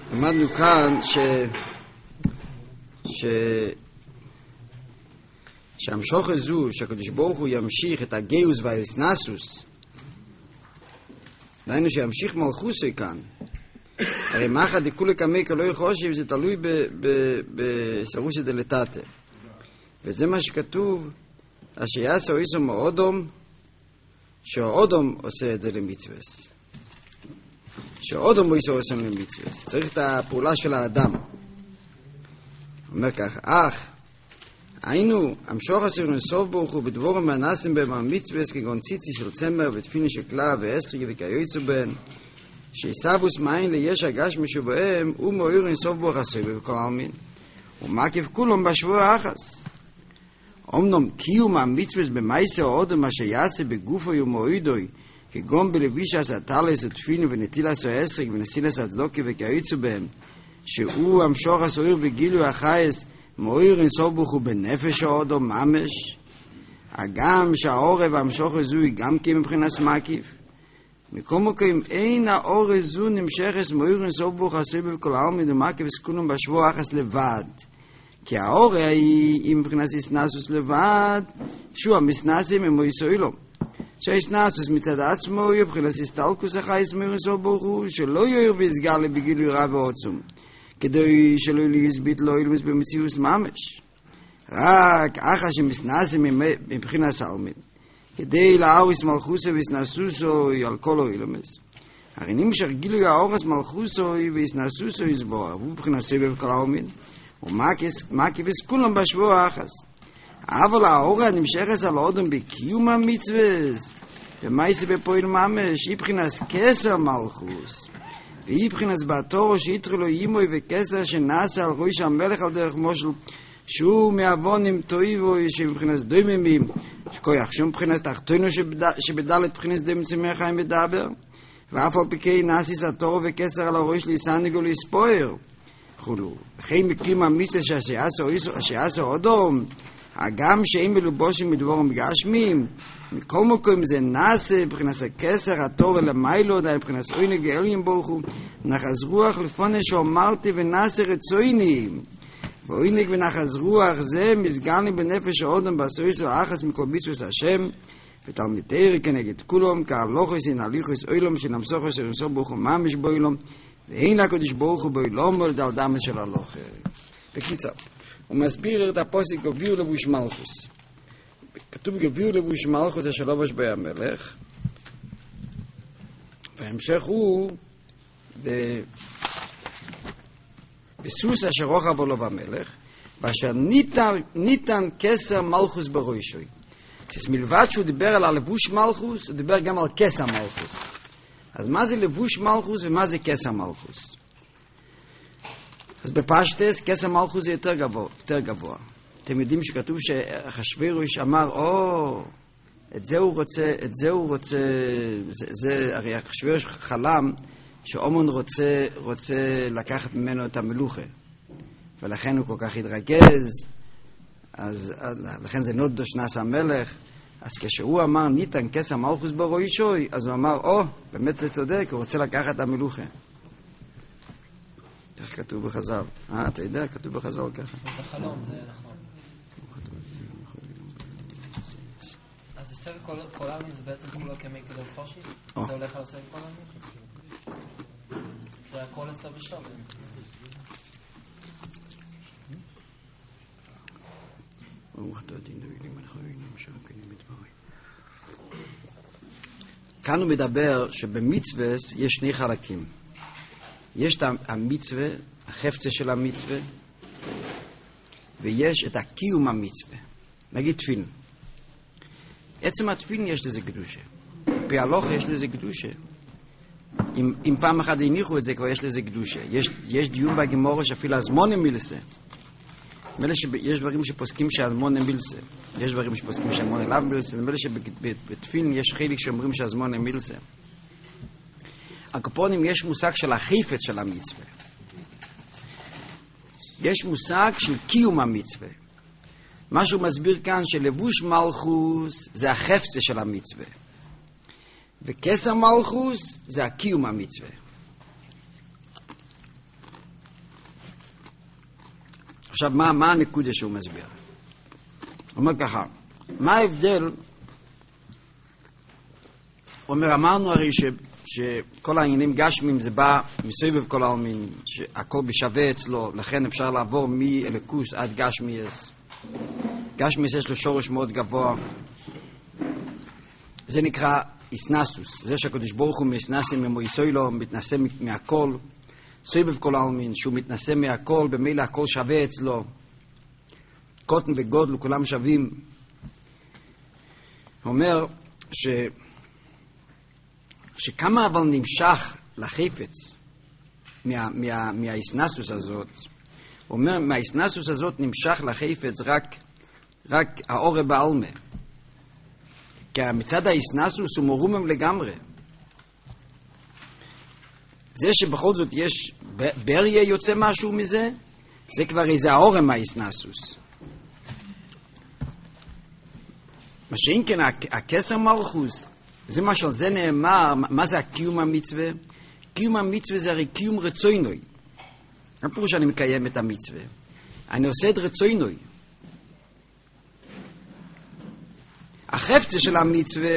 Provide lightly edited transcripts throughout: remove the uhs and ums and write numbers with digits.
למדנו כאן שהמשוך הזו שהקדוש ברוך הוא ימשיך את הגאוס והאסנסוס, דהיינו שימשיך מלכוסי כאן. הרי מחד דכולי קמי כלא חושב, זה תלוי בסרוסא דלתתא, וזה מה שכתוב אשר יעשה איסו מאודום, שהאודום עושה את זה למצווס, שהאודום הוא עושה למצווס. צריך את הפעולה של האדם. אומר כך, היינו המשוך אשר נסוף ברוך הוא בדבורם והנעשים בהם המצווס, כגון ציצי של צמר ותפיני של כלה ואסרי וכיוצא בהם, שיסבוס מאין ליש הגש משובהם ומאיר נסוף ברוך עשוי בכל העלמין ומקיף כולם בשבוע האחס. אמנם קיום המצווס במעשה האודם אשר יעשה בגופו ומועידוי, כגון בלבישת הטלס ותפיני ונטילת האסרי ונסילת הצדוקי וכיוצא בהם, שהוא המשוך אסור בגילוי החייס מאיר נסוף ברוך הוא בנפש האודם ממש, הגם שהעורב המשוך הזוי גם כי מבחינת מקיף. מכל מקום אין האור הזו נמשכת מאיר נסוף ברוך עשוי בכל העלמין ומקיף כולם בשבוע האחס לבד, כי האור היא מבחינת הסנסוס לבד, שהוא המסנסים הם יסוילו, שהסנסוס מצד עצמו הוא מבחינת הסתלקוס החייס מאיר נסוף ברוך הוא, שלא יאיר ויסגר לבגילוי רב ועוצום, כדי שלא יסבית לא ילמס במציאוס ממש, רק אחר שמסנסים מבחינת העלמין, כדי להאריס מלכוסו והסנסוסו על כל אילומס. הרי נמשך גילוי האורס מלכוסו והסנסוסו יסבור, והוא מבחינת סבב כל העלמין, ומקיף כולם בשבוע האחס. אבל האורה נמשכת על אודם בקיום המצווס, ומעשה בפועל ממש, היא מבחינת כסר מלכוס, והיא מבחינת בתורו שיתרו לו אימוי וכסר שנעשה על ראש המלך על דרך מושל, שהוא מעוונים טויבו שמבחינת דויממים, שכויח שהוא מבחינת תחתונו שבדלת מבחינת דם צמח חיים מדבר, ואף על פי נעשיס התורו וכסר על הראש ליסניגו לספויר חולו. וכי מקים המצווה שעשה אודום, הגם שאין מלובושים מדבורם גשמים, מכל מקום זה נעשה מבחינת הכסר התור למיילו, די מבחינת עונג אלוהים ברוך הוא, נחז רוח לפני שאמרתי ונעשה רצויני, ועונג ונחז רוח זה מסגרני בנפש האודם בסויסו האחס מכל מצוות השם, ותלמידי כנגד כולם כהלוכס אין הליכוס אילום שנמסוכס ונסוף ברוך הוא ממש באילום, ואין לקדוש ברוך הוא באילום ולדל דמה של הלוכה. בקיצר, הוא מסביר את הפוסק גביעו לבוש מלכוס. כתוב גביעו לבוש מלכוס אשר לבוש בי המלך, וההמשך הוא בסוס אשר רוחב עליו המלך, ואשר ניתן כסר מלכוס בראשוי. מלבד שהוא דיבר על הלבוש מלכוס, הוא דיבר גם על כסר מלכוס. אז מה זה לבוש מלכוס ומה זה כסר מלכוס? אז בפשטס כסר מלכוס זה יותר גבוה. אתם יודעים שכתוב שאחשוורוש אמר, את זה הוא רוצה, הרי אחשוורוש חלם שאומן רוצה לקחת ממנו את המלוכה, ולכן הוא כל כך התרגז, אז לכן זה נודוש נעשה המלך. אז כשהוא אמר ניתן כסר מלכוס בראשוי, אז הוא אמר, באמת זה צודק, הוא רוצה לקחת את המלוכה. איך כתוב בחז"ל? אתה יודע, כתוב בחז"ל ככה. בחלום, זה נכון. אז זה סבב כל העלמין, זה בעצם כולו כמי כדור חושי? זה הולך על הסבב כל העלמין? זה הכל אצלו בשלום. כאן הוא מדבר שבמצווה יש שני חלקים. יש את המצווה, החפצה של המצווה, ויש את הקיום המצווה. נגיד תפילין. עצם התפילין יש לזה קדושה. פי הלוך יש לזה קדושה. אם פעם אחת הניחו את זה, כבר יש לזה קדושה. יש דיון בגמרא שאפילו הזמון מילסה. יש דברים שפוסקים שהזמון מילסה. יש דברים שפוסקים שהזמון אליו מילסה. נדמה לי שבתפילין יש חלק שאומרים שהזמון מילסה. הקופונים יש מושג של החפץ של המצווה. יש מושג של קיום המצווה. מה שהוא מסביר כאן שלבוש מלכוס זה החפץ של המצווה. וכסר מלכוס זה הקיום המצווה. עכשיו, מה הנקודה שהוא מסביר? הוא אומר ככה, מה ההבדל? הוא אומר, אמרנו הרי שכל העניינים גשמים זה בא מסביב כל העלמין, שהכל בשווה אצלו, לכן אפשר לעבור מאלוקוס עד גשמיאס. גשמיאס יש לו שורש מאוד גבוה. זה נקרא איסנסוס, זה שהקדוש ברוך הוא מסנסים ממויסוילו, מתנסה מהכל, סביב כל העלמין, שהוא מתנסה מהכל, במילא הכל שווה אצלו. קוטן וגודל, כולם שווים. הוא אומר שכמה אבל נמשך לחפץ מהאיסנסוס הזאת, הוא אומר, מהאיסנסוס הזאת נמשך לחפץ רק האורה בעלמה. כי מצד האיסנסוס הוא מורומם לגמרי. זה שבכל זאת יש בריה יוצא משהו מזה, זה כבר איזה האורה מהאיסנסוס. מה שאין כן, הכסר מלכוס, זה מה שעל זה נאמר, מה זה הקיום המצווה? קיום המצווה זה הרי קיום רצוינוי. לא פירוש שאני מקיים את המצווה. אני עושה את רצוינוי. החפצה של המצווה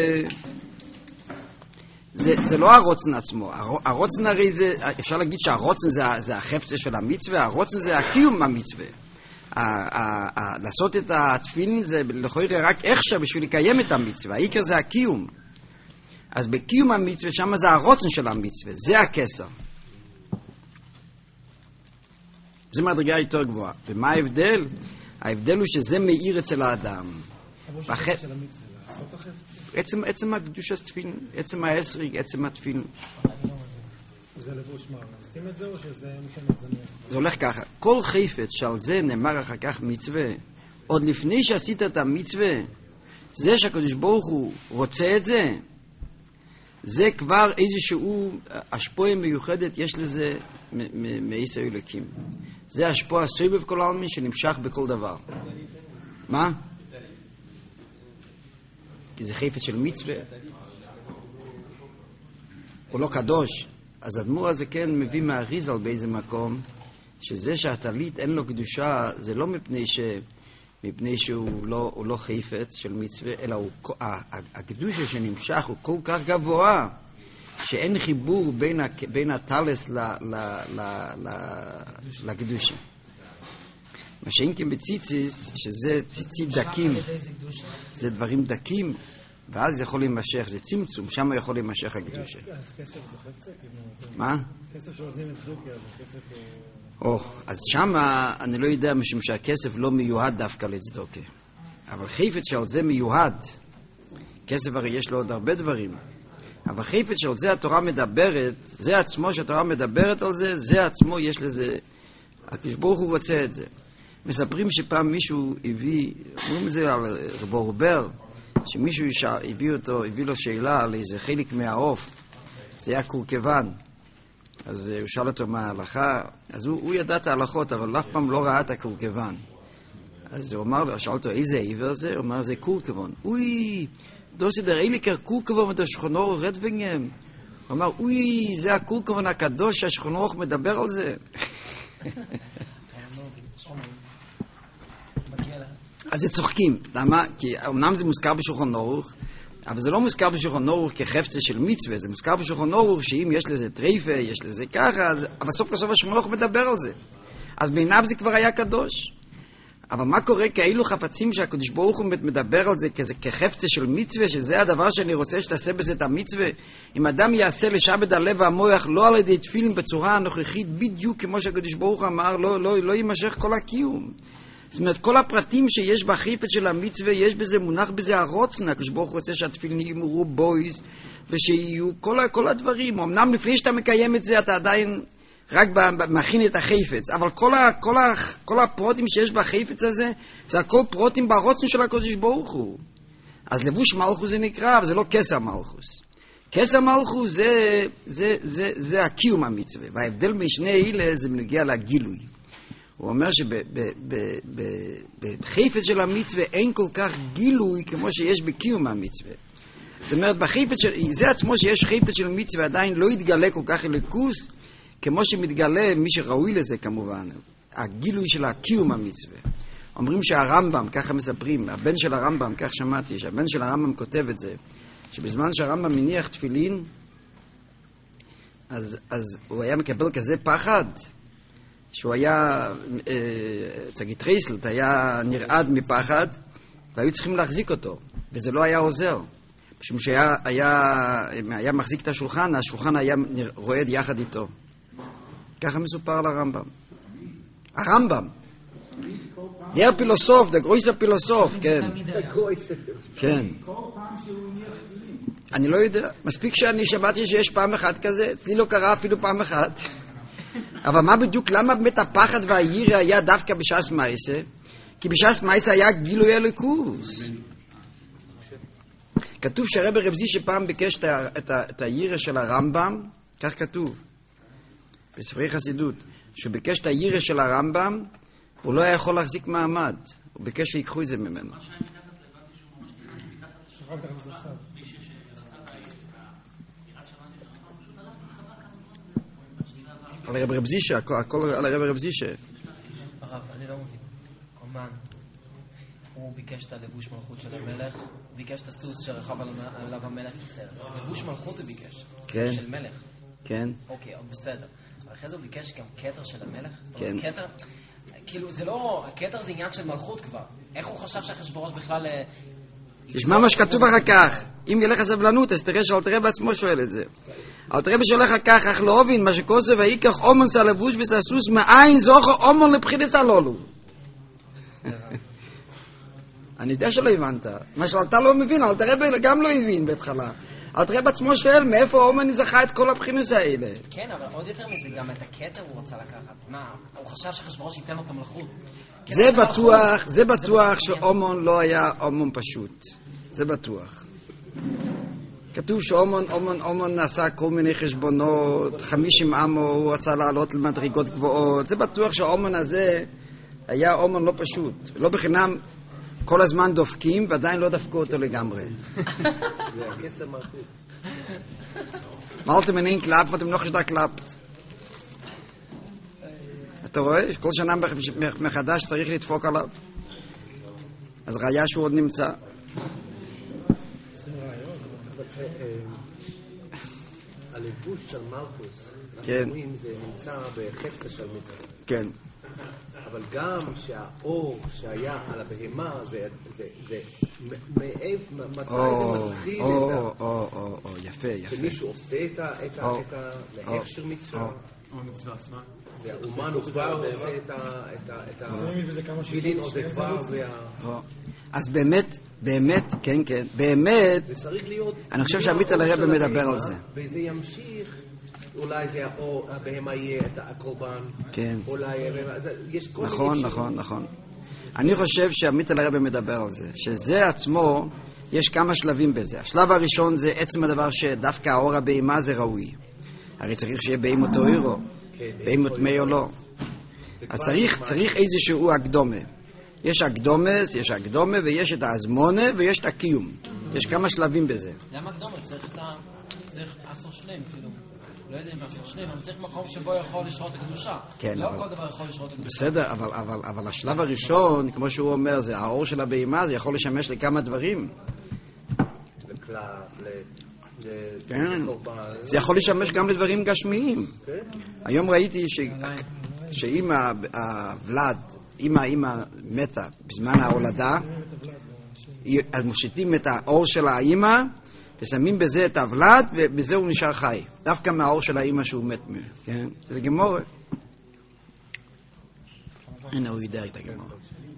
זה לא הרוצן עצמו. הרוצן הרי זה, אפשר להגיד שהרוצן זה החפצה של המצווה, הרוצן זה הקיום המצווה. לעשות את התפילין זה לכאורה רק איכשהו בשביל לקיים את המצווה. העיקר זה הקיום. אז בקיום המצווה שם זה הרוצן של המצווה, זה הכסר. זה מדרגה יותר גבוהה. ומה ההבדל? ההבדל הוא שזה מאיר אצל האדם. עצם הקדוש התפילין, עצם העשריג, עצם התפילין. זה לבוש מה? עושים את זה או שזה משנה את זה? זה הולך ככה, כל חפץ שעל זה נאמר אחר כך מצווה, עוד לפני שעשית את המצווה, זה שהקדוש ברוך הוא רוצה את זה, זה כבר איזשהו השפועה מיוחדת יש לזה מעשר אלוקים. זה השפועה סובב כל העלמין שנמשך בכל דבר. מה? כי זה חפץ של מצווה. הוא לא קדוש. אז הדמור הזה כן מביא מהריזל באיזה מקום, שזה שהטלית אין לו קדושה, זה לא מפני שהוא לא חפץ של מצווה, אלא הקדושה שנמשך הוא כל כך גבוה, שאין חיבור בין הטלס לקדושה. מה שאין כן בציציס, שזה ציצית דקים, זה דברים דקים, ואז זה יכול להימשך, זה צמצום, שם יכול להימשך הקדושה. אז כסף זה חפצה? מה? כסף שנותנים את צדוקה, זה כסף... אז שם אני לא יודע משום שהכסף לא מיועד דווקא לצדוקה. אבל חפץ שעל זה מיועד, כסף הרי יש לו עוד הרבה דברים, אבל חפץ שעל זה התורה מדברת, זה עצמו שהתורה מדברת על זה, זה עצמו יש לזה, הקדוש ברוך הוא רוצה את זה. מספרים שפעם מישהו אומרים את זה על רבו רובר, שמישהו הביא לו שאלה על איזה חלק מהעוף, זה היה קורקבן, אז הוא שאל אותו מה ההלכה, אז הוא ידע את ההלכות, אבל אף פעם לא ראה את הקורקבן. אז הוא אמר לו, שאל אותו איזה עיוור זה? הוא אמר זה קורקבן. אוי, דוסי דר איליקר קורקבן ודה שכונור רדבינגם. הוא אמר, אוי, זה הקורקבן הקדוש, השכונור מדבר על זה. אז זה צוחקים, למה? כי אמנם זה מוזכר בשולחן ערוך, אבל זה לא מוזכר בשולחן ערוך כחפצה של מצווה, זה מוזכר בשולחן ערוך שאם יש לזה טריפה, יש לזה ככה, אבל סוף כסוף השולחן ערוך מדבר על זה. אז בעיניו זה כבר היה קדוש. אבל מה קורה כאלו חפצים שהקדוש ברוך הוא מדבר על זה כחפצה של מצווה, שזה הדבר שאני רוצה שתעשה בזה את המצווה? אם אדם יעשה לשעבד הלב והמוח לא על ידי תפילין בצורה הנוכחית, בדיוק כמו שהקדוש ברוך הוא אמר, לא יימשך כל הקיום. זאת אומרת, כל הפרטים שיש בחפץ של המצווה, יש בזה, מונח בזה הרוצן. הקדוש ברוך הוא רוצה שהתפילין יאמרו בויז, ושיהיו כל הדברים. אמנם לפני שאתה מקיים את זה, אתה עדיין רק מכין את החפץ. אבל כל הפרוטים שיש בחפץ הזה, זה הכל פרוטים ברוצן של הקדוש ברוך הוא. אז לבוש מלכוס זה נקרא, אבל זה לא כסר מלכוס. כסר מלכוס זה הקיום המצווה. וההבדל משני אלה זה מנגיע לגילוי. הוא אומר שבחפץ של המצווה אין כל כך גילוי כמו שיש בקיום המצווה. זאת אומרת, זה עצמו שיש חפץ של מצווה עדיין לא יתגלה כל כך אלוקוס כמו שמתגלה מי שראוי לזה כמובן. הגילוי של הקיום המצווה. אומרים שהרמב"ם, ככה מספרים, הבן של הרמב"ם, כך שמעתי, שהבן של הרמב"ם כותב את זה, שבזמן שהרמב"ם מניח תפילין, אז הוא היה מקבל כזה פחד, שהוא היה, צגית רייסלט, היה נרעד מפחד, והיו צריכים להחזיק אותו, וזה לא היה עוזר. משום שהיה מחזיק את השולחן, השולחן היה רועד יחד איתו. ככה מסופר על הרמב"ם. הרמב"ם. Der פילוסוף, der größte פילוסוף, כן. כן. אני לא יודע, מספיק שאני שמעתי שיש פעם אחת כזה, אצלי לא קרה אפילו פעם אחת. אבל מה בדיוק, למה באמת הפחד והיראה היה דווקא בש"ס מייסה? כי בש"ס מייסה היה גילוי אלוקות. כתוב שהרבי רב זישא פעם ביקש את היראה של הרמב"ם, כך כתוב, בספרי חסידות, שהוא ביקש את היראה של הרמב"ם, הוא לא היה יכול להחזיק מעמד, הוא ביקש שיקחו את זה ממנו. על הרב רב זישא, הכל על הרב רב זישא. הרב, אני לא מבין. אומן, הוא ביקש את הלבוש מלכות של המלך, הוא ביקש את הסוס שרכב עליו המלך כיסר. לבוש מלכות הוא ביקש. כן. של מלך. כן. אוקיי, בסדר. אבל אחרי זה הוא ביקש גם כתר של המלך? כן. זאת אומרת, כתר, כאילו זה לא, הכתר זה עניין של מלכות כבר. איך הוא חשב שאחשוורוש בכלל... תשמע מה שכתוב אחר כך. אם ילך הסבלנות, אז תראה שאלתר רבי בעצמו שואל את זה. אלתר רבי שואל אחר כך, אך לא הבין, מה שכוסף ויקח אומן סלבוש וססוס מאין זוכר אומן לבחינת הלולו. אני יודע שלא הבנת. מה שאתה לא מבין, אלתר רבי גם לא הבין בהתחלה. אלתר רבי בעצמו שואל, מאיפה אומן זכה את כל הבחינות האלה? כן, אבל עוד יותר מזה, גם את הכתר הוא רוצה לקחת. מה, הוא חשב שאחשוורוש ייתן לו את המלכות. זה בטוח שאומון לא היה אומון פשוט. זה בטוח. כתוב שאומון נעשה כל מיני חשבונות, 50 עמו, הוא רצה לעלות למדרגות גבוהות. זה בטוח שהאומון הזה היה אומון לא פשוט. לא בחינם כל הזמן דופקים ועדיין לא דפקו אותו לגמרי. זה הכסר מלכות. מה אתם מנהים קלאפ ואתם לא חשדה קלאפט? אתה רואה? כל שנה מחדש צריך לדפוק עליו. אז ראיה שהוא עוד נמצא. הלבוש של מלכוס, כן. אומרים, זה נמצא בחפצה של מצווה. כן. אבל גם שהאור שהיה על הבהמה, זה מתי זה מתחיל את יפה, יפה. שמישהו עושה את ההכשר מצווה. או המצווה עצמה. והאומן הוא כבר עושה את הפילין, או זה כבר אז באמת, כן, באמת, זה צריך להיות... אני חושב שעמית על הרב מדבר על זה. וזה ימשיך, אולי זה הבהמה יהיה את הקורבן. כן. אולי, יש כל מיני... נכון. אני חושב שעמית על הרב מדבר על זה, שזה עצמו, יש כמה שלבים בזה. השלב הראשון זה עצם הדבר שדווקא האור הבהמה זה ראוי. הרי צריך שיהיה בהמות או עירו, בהמות מי או לא. אז צריך איזשהו הקדומה. יש הקדומה ויש את האזמונה ויש את הקיום. יש כמה שלבים בזה. למה הקדומה? צריך 10 שלם, אפילו. לא יודע אם 10 שלם, אבל צריך מקום שבו יכול לשרות את הקדושה. כן, לא כל דבר יכול לשרות את הקדושה. בסדר, אבל השלב הראשון, כמו שהוא אומר, זה האור של הבהמה, זה יכול לשמש לכמה דברים. כן, זה יכול לשמש גם לדברים גשמיים. היום ראיתי שאם הוולד, אמא מתה בזמן ההולדה, אז מושיטים את האור של האמא ושמים בזה את הוולד ובזה הוא נשאר חי, דווקא מהאור של האמא שהוא מת. כן? זה גמורה. הנה הוא יודע את הגמורה.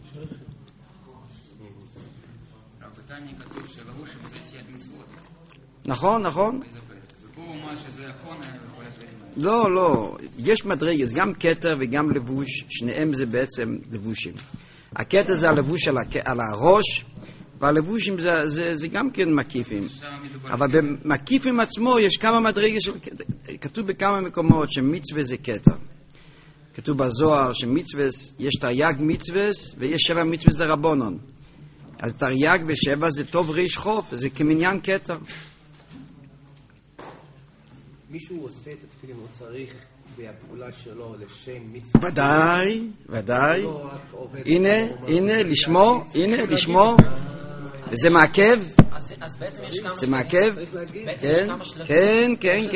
בתניא כתוב שלבושים זה עשיית מצוות. נכון. ופה הוא אומר שזה הכונה וכל הדברים. לא, יש מדרגס, גם כתר וגם לבוש, שניהם זה בעצם לבושים. הכתר זה הלבוש על הראש, והלבושים זה גם כן מקיפים. אבל במקיפים עצמו יש כמה מדרגס, כתוב בכמה מקומות שמצווה זה כתר. כתוב בזוהר שמצווה, יש תרי"ג מצווה ויש 7 מצווה דרבנן. אז תרי"ג ו7 זה טוב ריש חוף, זה כמניין כתר. מישהו עושה את התפילין, הוא צריך והפעולה שלו לשם מצווה. ודאי. הנה, לשמור. וזה מעכב? אז בעצם יש כמה זה מעכב? כן.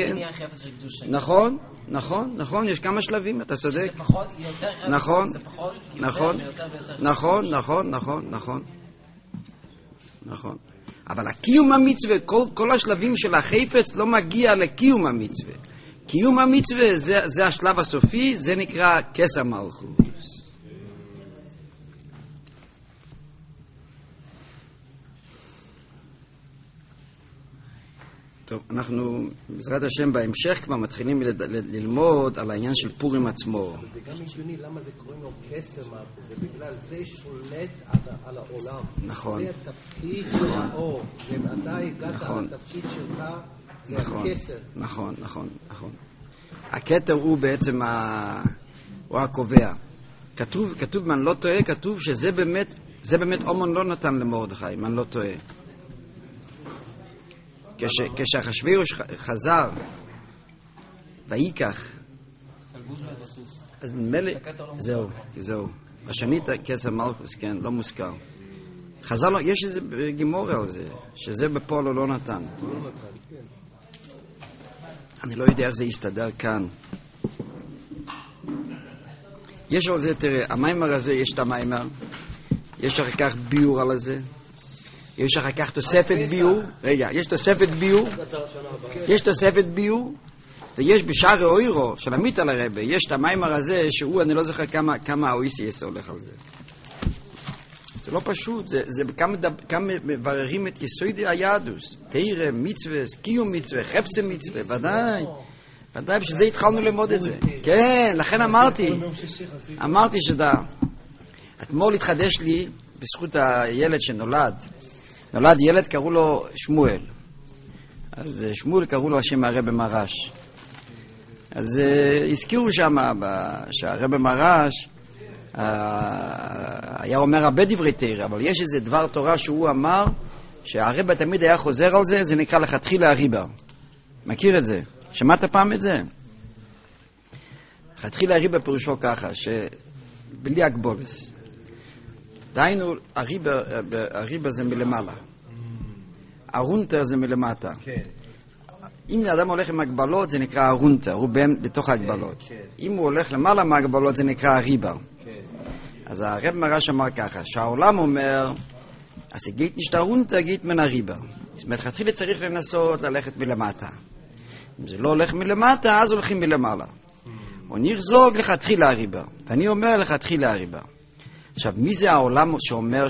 נכון, יש כמה שלבים, אתה צודק. זה פחות, יותר נכון, זה פחות, נכון, יותר ויותר. נכון. אבל הקיום המצווה, כל השלבים של החפץ לא מגיע לקיום המצווה. קיום המצווה זה השלב הסופי, זה נקרא כס המלכות. טוב, אנחנו בעזרת השם בהמשך כבר מתחילים ללמוד על העניין של פורים עצמו. זה גם הגיוני למה זה קוראים לו קסם, זה בגלל זה שולט על העולם. נכון. זה התפקיד של האור, ואתה הגעת לתפקיד שלך, זה הקסם. נכון. הכתר הוא בעצם הוא הקובע. כתוב, אם אני לא טועה, כתוב שזה באמת אומן לא נתן למרדכי, אם אני לא טועה. כשאחשוורוש חזר ויקח, אז נמלא, זהו. השנית כס המלכוס, כן, לא מוזכר. חזר לו, יש איזה גימור על זה, שזה בפועל לא נתן. אני לא יודע איך זה יסתדר כאן. יש על זה, תראה, המיימר הזה, יש את המיימר, יש אחר כך ביור על זה, יש אחר כך תוספת ביור, יש תוספת ביור, ויש בשער האוירו של עמית על הרבה, יש את המיימר הזה, שהוא, אני לא זוכר כמה האויסיאס הולך על זה. זה לא פשוט, זה כמה מבררים את יסודי היהדוס, תירא, מצווה, קיום מצווה, חפצה מצווה, ודאי, בשביל זה התחלנו ללמוד את זה. כן, לכן אמרתי שדע. אתמול התחדש לי, בזכות הילד שנולד, ילד, קראו לו שמואל. אז שמואל קראו לו השם הרב מרש. אז הזכירו שם שהרב מרש היה אומר הרבה דברי תורה, אבל יש איזה דבר תורה שהוא אמר שהרב תמיד היה חוזר על זה, זה נקרא לכתחילה הריבה. מכיר את זה? שמעת פעם את זה? לכתחילה הריבה פירושו ככה, שבלי הגבולס. דהיינו, הריבה זה מלמעלה. הרונטר זה מלמטה. אם האדם הולך עם הגבלות, זה נקרא הרונטר, הוא בתוך ההגבלות. אם הוא הולך למעלה מהגבלות, זה נקרא הריבה. אז הרב מרש אמר ככה, שהעולם אומר, אז גית נשתה רונטר, גית מן הריבה. זאת אומרת, חתחילה צריך לנסות ללכת מלמטה. אם זה לא הולך מלמטה, אז הולכים מלמעלה. הוא נרזוג לכתחילה הריבה. ואני אומר לכתחילה הריבה. עכשיו, מי זה העולם שאומר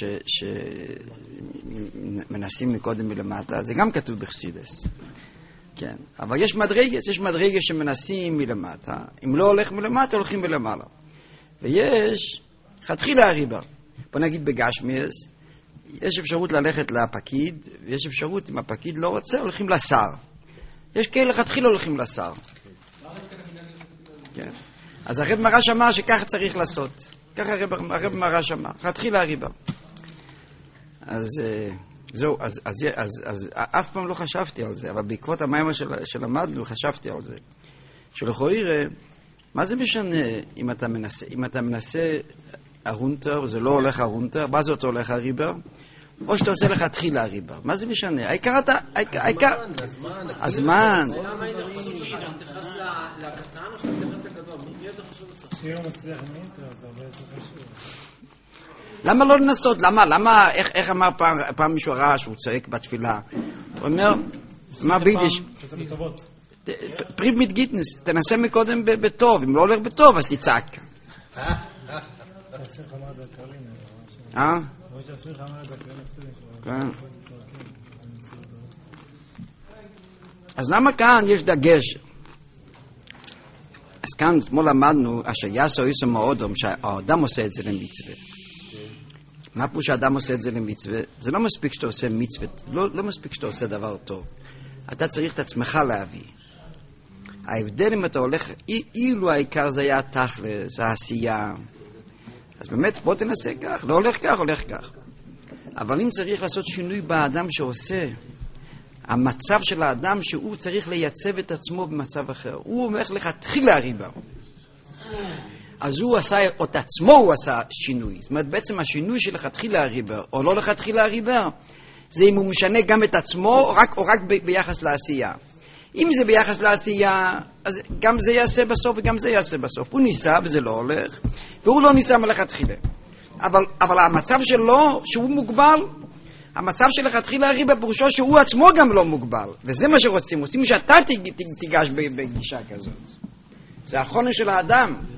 שמנסים מקודם מלמטה? זה גם כתוב בחסידס. כן. אבל יש מדרגה שמנסים מלמטה. אם לא הולך מלמטה, הולכים מלמעלה. ויש חתחילה הריבה. בוא נגיד בגשמיאס, יש אפשרות ללכת לפקיד, ויש אפשרות, אם הפקיד לא רוצה, הולכים לשר. יש כאלה חתחילה הולכים לשר. כן. אז הרב מרש אמר שככה צריך לעשות. ככה הרב מרש אמר, חתחילה הריבה. אז זהו, אז אף פעם לא חשבתי על זה, אבל בעקבות המיימר שלמדנו חשבתי על זה. שלכאורה, מה זה משנה אם אתה מנסה הרונטר, זה לא הולך הרונטר, מה זה אותו הולך הריבה? או שאתה עושה לכתחילה הריבה. מה זה משנה? העיקר הזמן. למה אין חשוב שאתה מתייחס לקטן או שאתה מתייחס לגדול? מי יותר חשוב לצלח? שיהיה מצליח מאינטר, זה הרבה יותר חשוב. למה לא לנסות? למה, איך אמר פעם מישהו רע שהוא צועק בתפילה? הוא אומר, מה ביידיש? פריב מיט גיטנס, תנסה מקודם בטוב, אם לא הולך בטוב אז תצעק. אז למה כאן יש דגש? אז כאן אתמול למדנו אשר יעשו איסו מאודם, שהאדם עושה את זה למצווה. מה פה שהאדם עושה את זה למצווה? זה לא מספיק שאתה עושה מצווה, לא מספיק שאתה עושה דבר טוב. אתה צריך את עצמך להביא. ההבדל אם אתה הולך, אילו העיקר זה היה תכל'ס, זה העשייה. אז באמת, בוא תנסה כך, לא הולך כך, הולך כך. אבל אם צריך לעשות שינוי באדם שעושה, המצב של האדם שהוא צריך לייצב את עצמו במצב אחר. הוא אומר לכתחילה הריבה. אז הוא עשה, את עצמו הוא עשה שינוי. זאת אומרת, בעצם השינוי של לכתחילה הריבה, או לא לכתחילה הריבה, זה אם הוא משנה גם את עצמו, או רק ביחס לעשייה. אם זה ביחס לעשייה, אז גם זה יעשה בסוף וגם זה יעשה בסוף. הוא ניסה וזה לא הולך, והוא לא ניסה מלכתחילה. אבל המצב שלו, שהוא מוגבל, המצב של לכתחילה הריבה פירושו שהוא עצמו גם לא מוגבל. וזה מה שרוצים. רוצים שאתה תיגש בגישה כזאת. זה החונן של האדם.